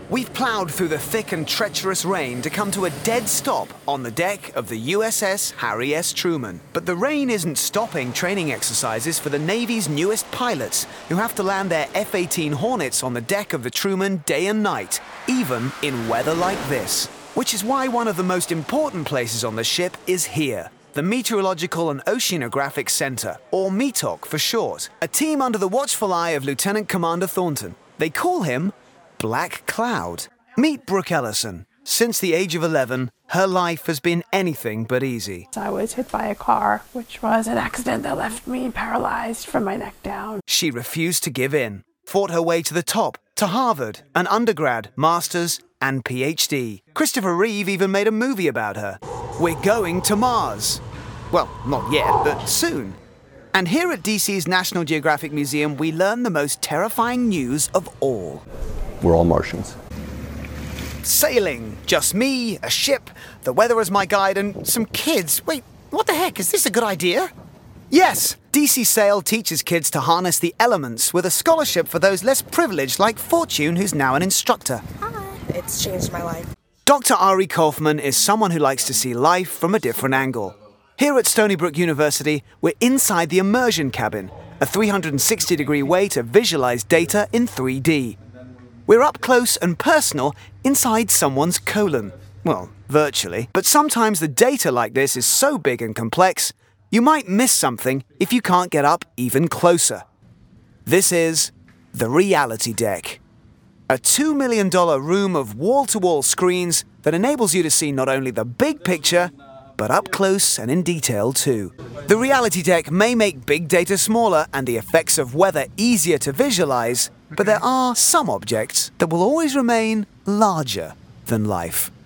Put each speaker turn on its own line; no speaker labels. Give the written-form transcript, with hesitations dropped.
We've ploughed through the thick and treacherous rain to come to a dead stop on the deck of the USS Harry S. Truman. But the rain isn't stopping training exercises for the Navy's newest pilots, who have to land their F-18 Hornets on the deck of the Truman day and night, even in weather like this. Which is why one of the most important places on the ship is here, the Meteorological and Oceanographic Center, or METOC for short, a team under the watchful eye of Lieutenant Commander Thornton. They call him Black Cloud. Meet Brooke Ellison. Since the age of 11, her life has been anything but easy.
I was hit by a car, which was an accident that left me paralyzed from my neck down.
She refused to give in, fought her way to the top, to Harvard, an undergrad, master's, and PhD. Christopher Reeve even made a movie about her. We're going to Mars. Well, not yet, but soon. And here at DC's National Geographic Museum, we learn the most terrifying news of all.
We're all Martians.
Sailing. Just me, a ship, the weather as my guide, and some kids. Wait, what the heck? Is this a good idea? Yes, DC Sail teaches kids to harness the elements with a scholarship for those less privileged like Fortune, who's now an instructor.
It's changed my life.
Dr. Ari Kaufman is someone who likes to see life from a different angle. Here at Stony Brook University, we're inside the immersion cabin, a 360-degree way to visualize data in 3D. We're up close and personal inside someone's colon. Well, virtually. But sometimes the data like this is so big and complex, you might miss something if you can't get up even closer. This is the Reality Deck. A $2 million room of wall-to-wall screens that enables you to see not only the big picture, but up close and in detail too. The Reality Deck may make big data smaller and the effects of weather easier to visualize, but there are some objects that will always remain larger than life.